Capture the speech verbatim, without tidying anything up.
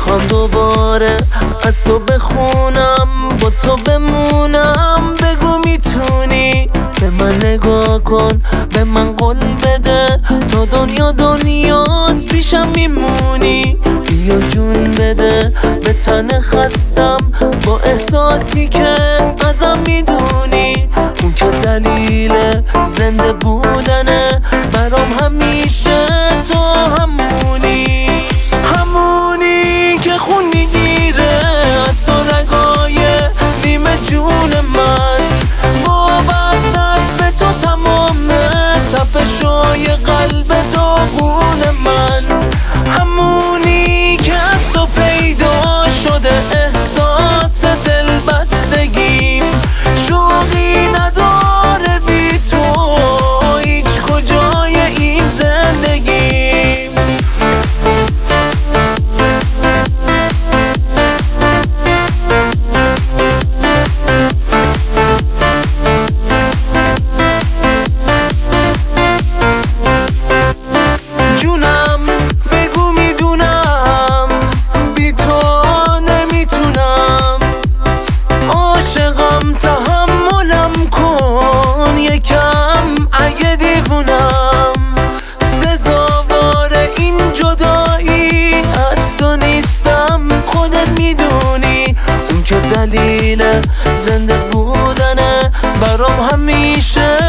میخوام دوباره از تو بخونم، با تو بمونم. بگو میتونی به من نگاه کن، به من قول بده تا دنیا دنیاست پیشم میمونی. بیا جون بده به تن خستم با احساسی که ازم میدونی. اون که دلیل زنده بودنه برام همیشه تو همونی، همونی که خون میگیره از تو رگای نیمه جون من. وابسته است به تو تمام تپشای قلب داغون من. همونی که از تو پیدا شده احساس دلبستگیم. شوقی نداره بی تو هیچ کجای این زندگیم. جونم بگو میدونم بی تو نمیتونم. عاشقم تحملم کن یکم اگه دیوونم. سزاوار این جدایی از تو نیستم خودت میدونی. اون که دلیل زنده بودنه برام همیشه